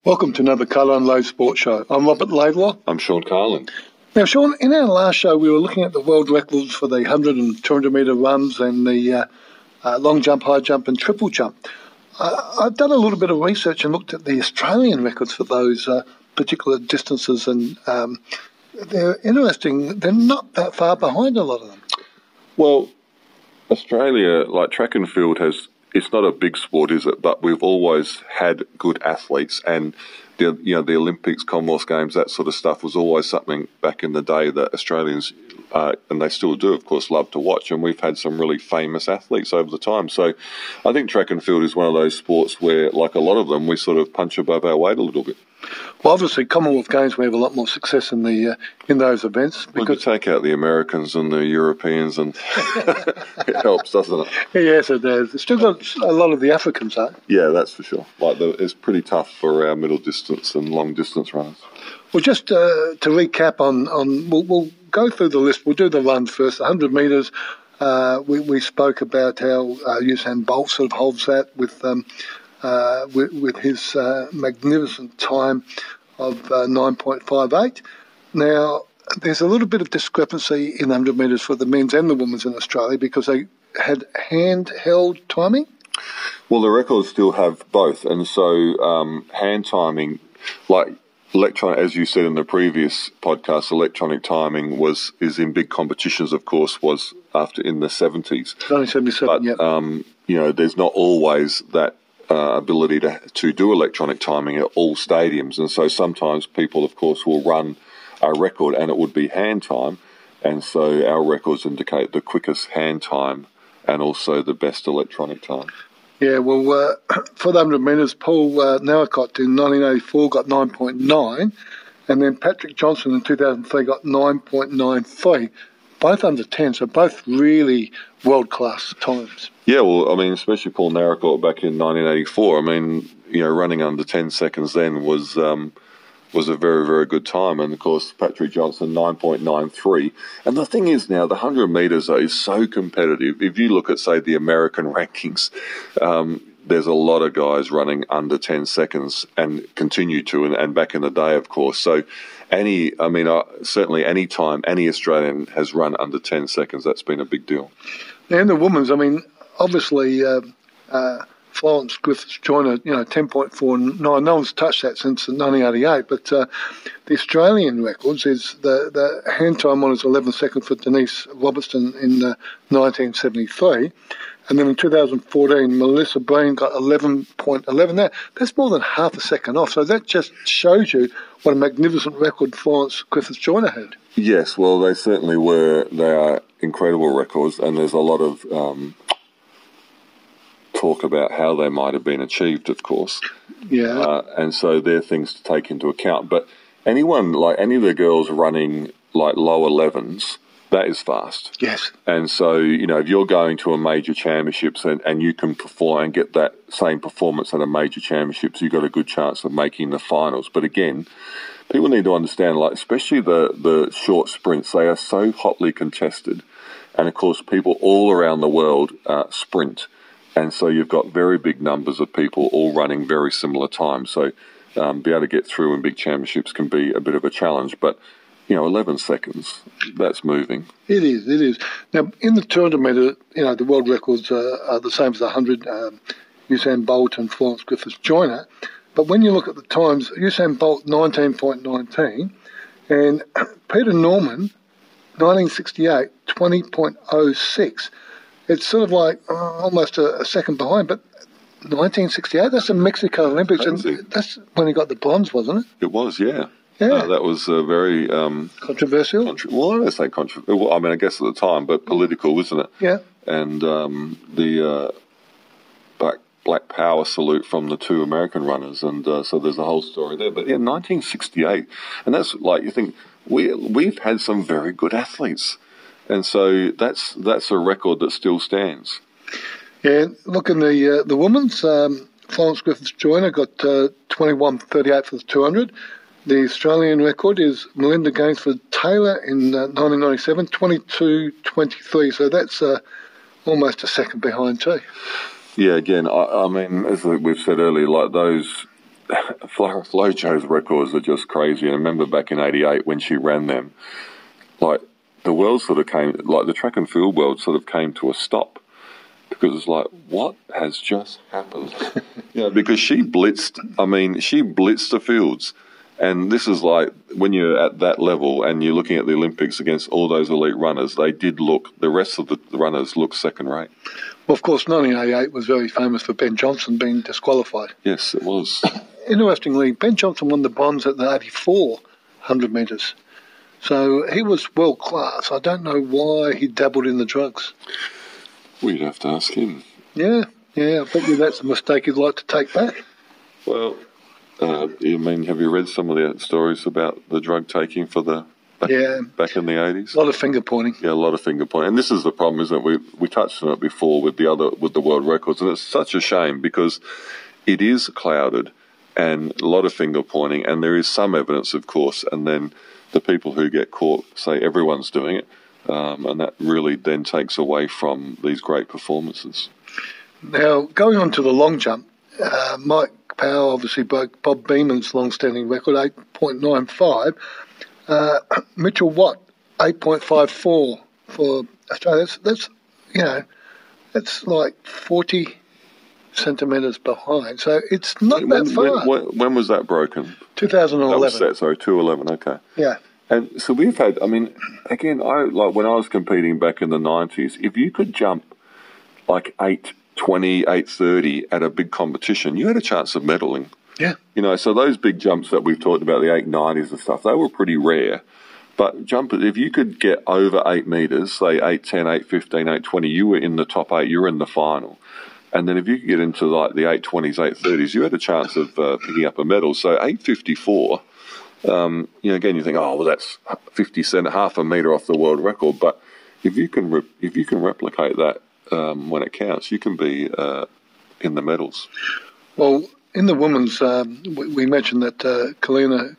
Welcome to another Colour and Low Sports Show. I'm Robert Laidlaw. I'm Sean Carlin. Now, Sean, in our last show, we were looking at the world records for the 100 and 200 metre runs and the long jump, high jump and triple jump. I've done a little bit of research and looked at the Australian records for those particular distances, and they're interesting. They're not that far behind a lot of them. Well, Australia, like track and field, it's not a big sport, is it? But we've always had good athletes, and the Olympics, Commonwealth Games, that sort of stuff was always something back in the day that Australians, and they still do, of course, love to watch. And we've had some really famous athletes over the time. So I think track and field is one of those sports where, like a lot of them, we sort of punch above our weight a little bit. Well, obviously, Commonwealth Games, we have a lot more success in those events. We could take out the Americans and the Europeans, and it helps, doesn't it? Yes, it does. It's still got a lot of the Africans, though. Yeah, that's for sure. It's pretty tough for our middle distance and long distance runners. Well, just to recap we'll go through the list. We'll do the run first. 100 metres. We spoke about how Usain Bolt sort of holds that with his magnificent time of 9.58. Now, there's a little bit of discrepancy in 100 metres for the men's and the women's in Australia because they had handheld timing. Well, the records still have both, and so hand timing, like electronic, as you said in the previous podcast, electronic timing is in big competitions. Of course, was after in the 70s. Only 77. But there's not always that ability to do electronic timing at all stadiums, and so sometimes people, of course, will run a record and it would be hand time, and so our records indicate the quickest hand time and also the best electronic time. Yeah, well, for the 100 metres, Paul Narracott in 1984 got 9.9, and then Patrick Johnson in 2003 got 9.93. Both under 10, so both really world-class times. Yeah, well, I mean, especially Paul Narracott back in 1984. I mean, running under 10 seconds then was a very, very good time. And, of course, Patrick Johnson, 9.93. And the thing is now, the 100 metres is so competitive. If you look at, say, the American rankings, there's a lot of guys running under 10 seconds and continue to, and back in the day, of course. So certainly any time any Australian has run under 10 seconds, that's been a big deal. And the women's, obviously, Florence Griffiths-Joyner, 10.49. No one's touched that since 1988. But the Australian records is the hand time one is 11 seconds for Denise Robertson in 1973. And then in 2014, Melissa Breen got 11.11. That's more than half a second off. So that just shows you what a magnificent record Florence Griffiths-Joyner had. Yes, well, they certainly were. They are incredible records, and there's a lot of talk about how they might have been achieved, of course. Yeah. And so they're things to take into account. But anyone, like any of the girls running like low 11s, that is fast. Yes. And so, if you're going to a major championships and you can perform and get that same performance at a major championships, you've got a good chance of making the finals. But again, people need to understand, especially the short sprints, they are so hotly contested. And of course, people all around the world sprint. And so you've got very big numbers of people all running very similar times. So be able to get through in big championships can be a bit of a challenge. But 11 seconds, that's moving. It is. Now, in the 200 metre, the world records are the same as the 100, Usain Bolt and Florence Griffiths-Joyner. But when you look at the times, Usain Bolt, 19.19, and Peter Norman, 1968, 20.06. It's sort of like almost a second behind, but 1968, that's the Mexico Olympics, and that's when he got the bronze, wasn't it? It was, yeah. Yeah, that was very controversial. Well, I don't say controversial. Well, I guess at the time, but political, isn't it? Yeah. And the Black Power salute from the two American runners, and so there's a whole story there. But yeah, 1968, and that's you think we've had some very good athletes, and so that's a record that still stands. Yeah, look in the women's, Florence Griffiths-Joyner got 21.38 for the 200. The Australian record is Melinda Gainsford-Taylor in 1997, 22.23. So that's almost a second behind too. Yeah, again, I mean, as we've said earlier, those Flojo's records are just crazy. And I remember back in '88 when she ran them, like the world sort of came, like the track and field world sort of came to a stop because it's like, what has just happened? Because she blitzed. I mean, she blitzed the fields. And this is like when you're at that level and you're looking at the Olympics against all those elite runners, they did look, the rest of the runners looked second rate. Well, of course, 1988 was very famous for Ben Johnson being disqualified. Yes, it was. Interestingly, Ben Johnson won the bronze at the 84 100 metres. So he was world class. I don't know why he dabbled in the drugs. We'd have to ask him. Yeah, I bet you that's a mistake he'd like to take back. Well, have you read some of the stories about the drug taking for the back in the 80s? A lot of finger pointing. Yeah, a lot of finger pointing. And this is the problem, isn't it? We touched on it before with the world records, and it's such a shame because it is clouded and a lot of finger pointing, and there is some evidence, of course, and then the people who get caught say everyone's doing it, and that really then takes away from these great performances. Now, going on to the long jump, Mike Powell obviously broke Bob Beamon's long-standing record, 8.95. Mitchell Watt, 8.54 for Australia. That's like 40 centimetres behind. So it's not that far. When was that broken? 2011. 2011, okay. Yeah. And so we've had, I mean, again, when I was competing back in the 90s, if you could jump like 8:20, 8:30 at a big competition, you had a chance of medaling. Yeah. So those big jumps that we've talked about, the 890s and stuff, they were pretty rare. But jumpers, if you could get over 8 metres, say 8:10, 8:15, 8:20, you were in the top 8, you were in the final. And then if you could get into like the 8:20s, 8:30s, you had a chance of picking up a medal. So 8:54, again, you think, oh, well, that's 50 cent, half a metre off the world record. But if you can replicate that when it counts, you can be in the medals. Well, in the women's, we mentioned that Kalina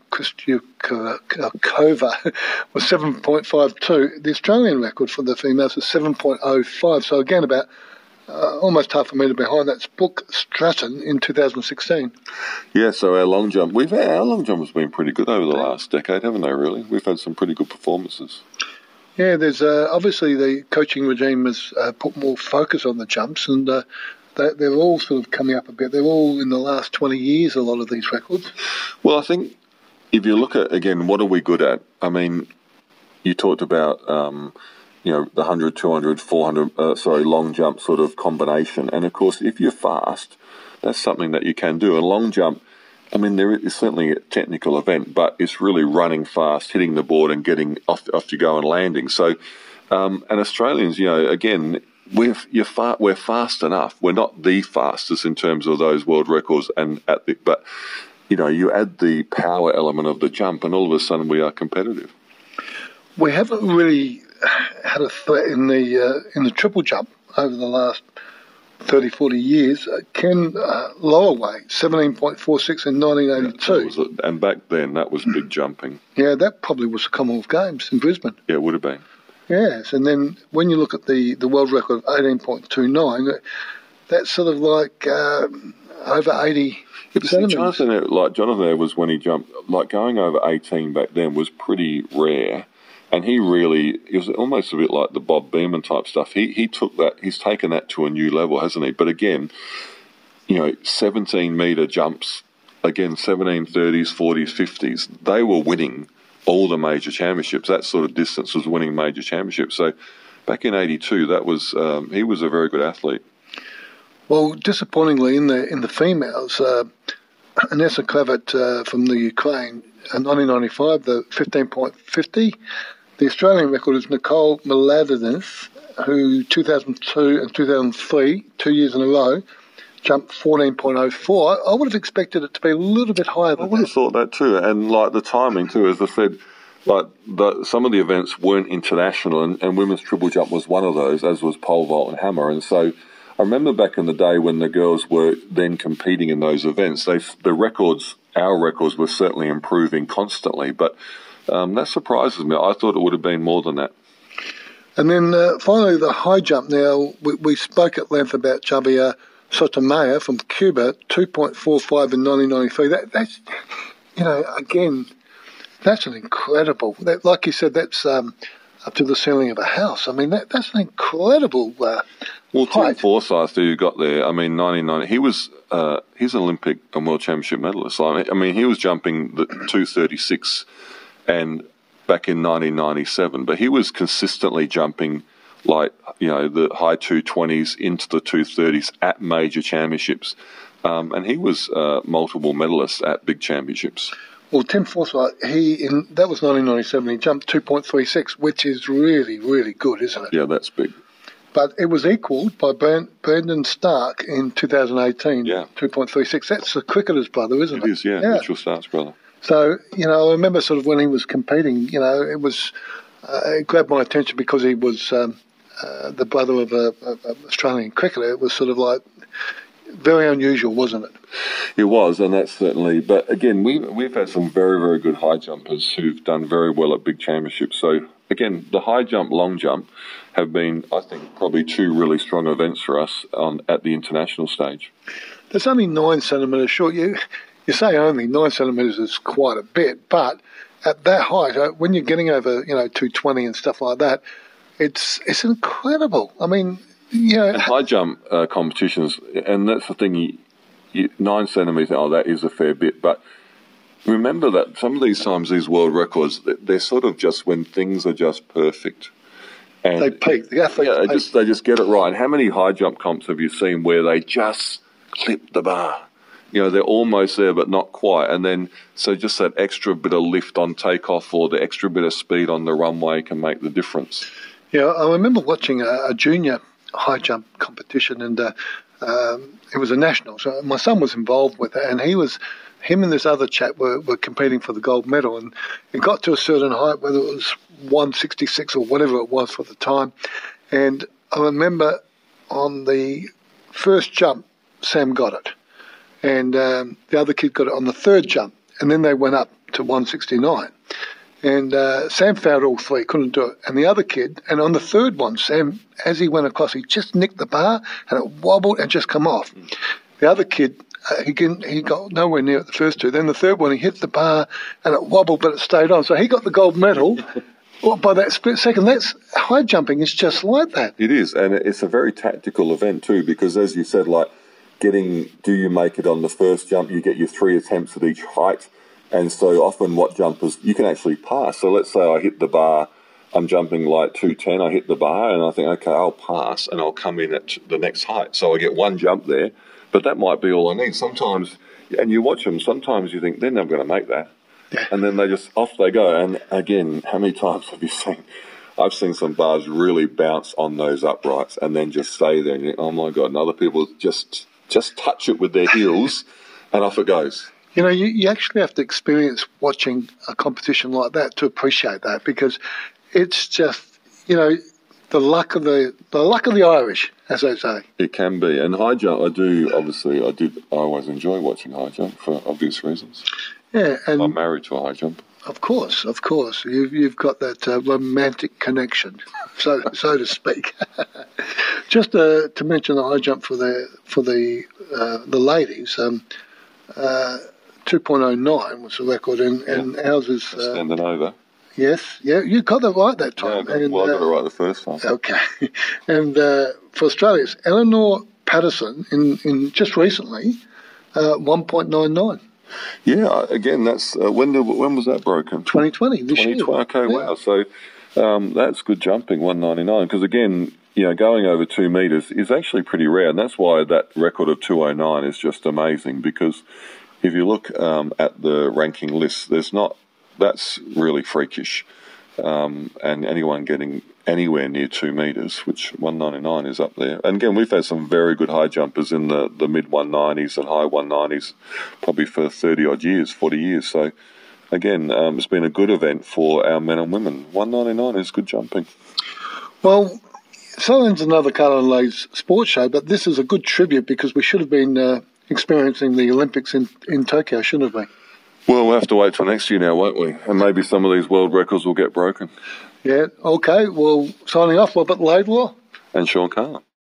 Kostyukova was 7.52. The Australian record for the females is 7.05. So again, about almost half a metre behind. That's Brooke Stratton in 2016. Yeah, so our long jump has been pretty good over the last decade, haven't they, really? We've had some pretty good performances. Yeah, there's obviously the coaching regime has put more focus on the jumps, and they're all sort of coming up a bit. They're all in the last 20 years, a lot of these records. Well, I think if you look at, again, what are we good at? I mean, you talked about, the 100, 200, 400, long jump sort of combination. And, of course, if you're fast, that's something that you can do. A long jump, I mean, there is certainly a technical event, but it's really running fast, hitting the board and getting off you go and landing. So, and Australians, again, we're fast enough. We're not the fastest in terms of those world records, but you add the power element of the jump, and all of a sudden we are competitive. We haven't really had a threat in the triple jump over the last 30, 40 years. Ken Lowaway, 17.46 in 1982. And back then, that was big jumping. Yeah, that probably was the Commonwealth Games in Brisbane. Yeah, it would have been. Yes, and then when you look at the world record of 18.29, that's sort of like over 80 centimetres. Jonathan there was when he jumped, like going over 18 back then was pretty rare. And it was almost a bit like the Bob Beamon type stuff. He took that, he's taken that to a new level, hasn't he? But again, 17-metre jumps, again, 1730s, 40s, 50s, they were winning all the major championships. That sort of distance was winning major championships. So back in 82, that was he was a very good athlete. Well, disappointingly, in the females, Anessa Klavert from the Ukraine, in 1995, the 15.50. The Australian record is Nicole Miladinov, who 2002 and 2003, 2 years in a row, jumped 14.04. I would have expected it to be a little bit higher than that. I would have thought that too. And like the timing too, as I said, like some of the events weren't international, and women's triple jump was one of those, as was pole vault and hammer. And so I remember back in the day when the girls were then competing in those events, our records were certainly improving constantly, but that surprises me. I thought it would have been more than that. And then finally, the high jump. Now, we spoke at length about Javier Sotomayor from Cuba, 2.45 in 1993. That's, again, that's an incredible. Like you said, that's up to the ceiling of a house. I mean, that's an incredible Well, Tim height. Forsyth, who you got there, I mean, 1990, he's an Olympic and World Championship medalist. I mean, he was jumping the 236 and back in 1997, but he was consistently jumping the high 220s into the 230s at major championships. And he was multiple medalist at big championships. Well, Tim Forsyth, that was 1997. He jumped 2.36, which is really, really good, isn't it? Yeah, that's big. But it was equalled by Brandon Stark in 2018. Yeah. 2.36. That's the cricketer's brother, isn't it? It is, yeah. Mitchell Stark's brother. So, I remember sort of when he was competing, it grabbed my attention because he was the brother of an Australian cricketer. It was sort of like very unusual, wasn't it? It was, and that's certainly. But again, we've had some very, very good high jumpers who've done very well at big championships. So again, the high jump, long jump have been, I think, probably two really strong events for us at the international stage. There's only 9 centimetres short. You say only 9 centimetres is quite a bit, but at that height, when you're getting over 220 and stuff like that, it's incredible. I mean, And high jump competitions, and that's the thing. 9 centimetres, that is a fair bit, but remember that some of these times, these world records, they're sort of just when things are just perfect. And they peak. The athletes they just get it right. And how many high jump comps have you seen where they just clip the bar? They're almost there, but not quite. And then, so just that extra bit of lift on takeoff or the extra bit of speed on the runway can make the difference. Yeah, I remember watching a junior high jump competition, and it was a national. So my son was involved with it, and him and this other chap were competing for the gold medal, and it got to a certain height, whether it was 166 or whatever it was for the time. And I remember on the first jump, Sam got it. And the other kid got it on the third jump. And then they went up to 169. And Sam fouled all 3, couldn't do it. And the other kid, and on the third one, Sam, as he went across, he just nicked the bar and it wobbled and just come off. The other kid, he got nowhere near it the first 2. Then the third one, he hit the bar and it wobbled, but it stayed on. So he got the gold medal. Well, by that split second. That's high jumping is just like that. It is, and it's a very tactical event too, because as you said, do you make it on the first jump? You get your 3 attempts at each height, and so often what jumpers you can actually pass. So let's say I hit the bar, I'm jumping 210, I hit the bar, and I think, okay, I'll pass, and I'll come in at the next height. So I get 1 jump there, but that might be all I need. Sometimes, and you watch them, sometimes you think they're never going to make that. Yeah. And then off they go. And again, how many times have you seen? I've seen some bars really bounce on those uprights and then just stay there. And you think, oh my God! And other people just touch it with their heels, and off it goes. You actually have to experience watching a competition like that to appreciate that, because it's just the luck of the Irish, as they say. It can be. And high jump, I always enjoy watching high jump for obvious reasons. Yeah, and I'm married to a high jump. Of course. You've got that romantic connection, so to speak. Just to mention the high jump for the ladies, 2.09 was the record, and ours is standing over. Yes, yeah, you got it right that time. Yeah, I got it right the first time. Okay, and for Australia, it's Eleanor Patterson in just recently, 1.99. Yeah, again, that's when was that broken? 2020, this year. Okay, yeah. Wow. So that's good jumping, 199. Because again, going over 2 meters is actually pretty rare, and that's why that record of 209 is just amazing. Because if you look at the ranking list, that's really freakish. And anyone getting anywhere near 2 meters, which 199 is up there. And again, we've had some very good high jumpers in the mid 190s and high 190s, probably for 40 years. So again, it's been a good event for our men and women. 199 is good jumping. Well, Southern's another Carla and Lay's sports show, but this is a good tribute because we should have been experiencing the Olympics in Tokyo, shouldn't we? Well, we'll have to wait till next year now, won't we? And maybe some of these world records will get broken. Yeah, okay. Well, signing off, Robert Laidlaw. And Sean Carla.